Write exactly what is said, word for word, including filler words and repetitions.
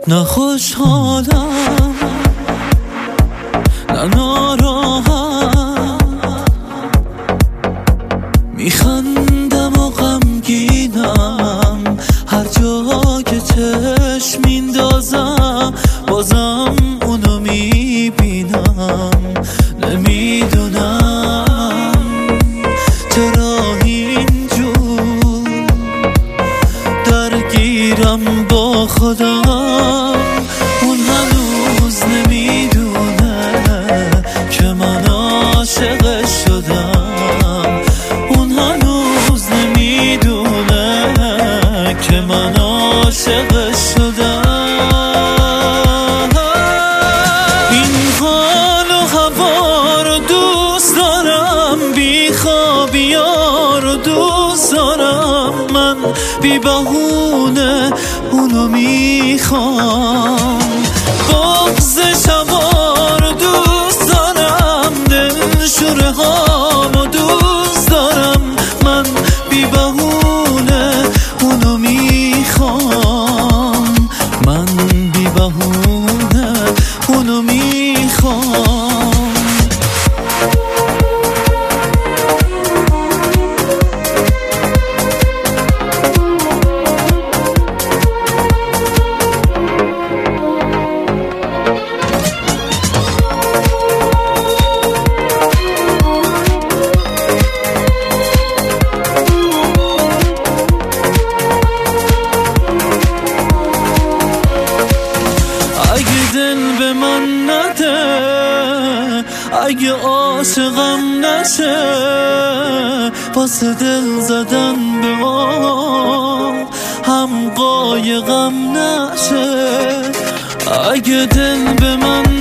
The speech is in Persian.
نه خوشحالم نه ناراحت، میخندم و غمگینم، هر جا که چشم میندازم بازم اونو میبینم. نمیدونم چرا اینجور درگیرم با خودم، اون هنوز نمیدونه که من عاشقش شدم، اون هنوز نمیدونه که من عاشقش شدم. این حال و هوا رو دوست دارم، بی خوابیا رو دوست دارم، من بی بهونه اونو میخوام. بغض شبا رو دوست دارم، دلشوره هامو دوست دارم، من بی بهونه اونو میخوام، من بی بهونه اونو میخوام. دل به من نده، اگه عاشقم نشه، واسه دل زدن به ما هم قایقم نشه. اگه دل به من